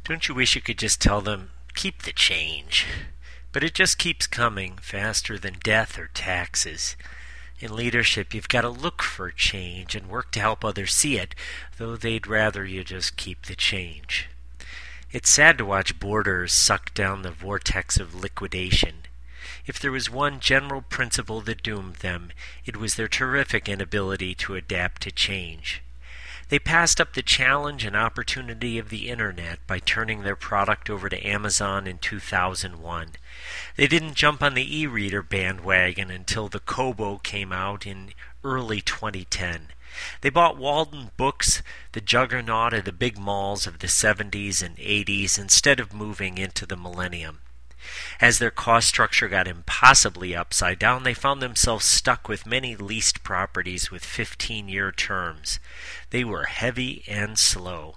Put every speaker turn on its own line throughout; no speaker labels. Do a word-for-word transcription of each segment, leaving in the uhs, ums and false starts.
Don't you wish you could just tell them, keep the change? But it just keeps coming faster than death or taxes. In leadership, you've got to look for change and work to help others see it, though they'd rather you just keep the change. It's sad to watch borders suck down the vortex of liquidation. If there was one general principle that doomed them, it was their terrific inability to adapt to change. They passed up the challenge and opportunity of the Internet by turning their product over to Amazon in two thousand one. They didn't jump on the e-reader bandwagon until the Kobo came out in early twenty ten. They bought Walden Books, the juggernaut of the big malls of the seventies and eighties, instead of moving into the millennium. As their cost structure got impossibly upside down, they found themselves stuck with many leased properties with fifteen-year terms. They were heavy and slow.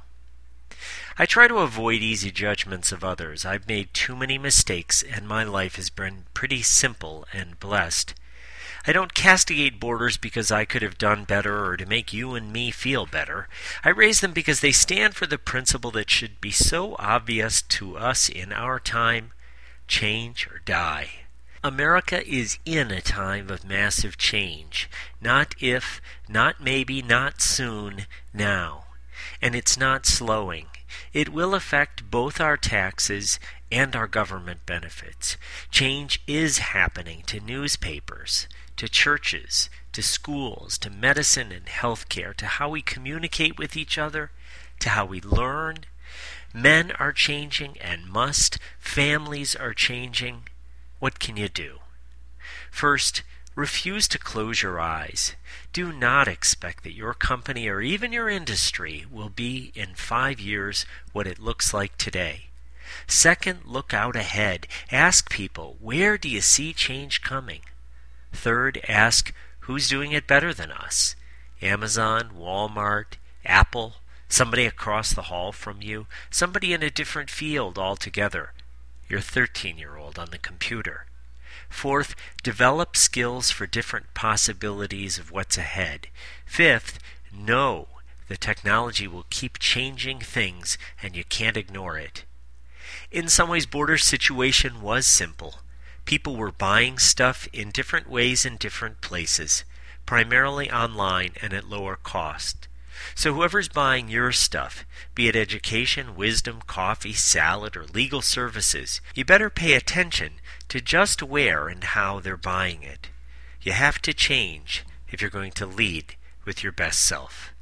I try to avoid easy judgments of others. I've made too many mistakes, and my life has been pretty simple and blessed. I don't castigate borders because I could have done better or to make you and me feel better. I raise them because they stand for the principle that should be so obvious to us in our time: change or die. America is in a time of massive change. Not if, not maybe, not soon, now. And it's not slowing. It will affect both our taxes and our government benefits. Change is happening to newspapers, to churches, to schools, to medicine and healthcare, to how we communicate with each other, to how we learn. Men are changing and must. Families are changing. What can you do? First, refuse to close your eyes. Do not expect that your company or even your industry will be in five years what it looks like today. Second, look out ahead. Ask people, where do you see change coming? Third, ask, who's doing it better than us? Amazon, Walmart, Apple, somebody across the hall from you, somebody in a different field altogether, your thirteen-year-old on the computer. Fourth, develop skills for different possibilities of what's ahead. Fifth, know the technology will keep changing things and you can't ignore it. In some ways, Border's situation was simple. People were buying stuff in different ways in different places, primarily online and at lower cost. So whoever's buying your stuff, be it education, wisdom, coffee, salad, or legal services, you better pay attention to just where and how they're buying it. You have to change if you're going to lead with your best self.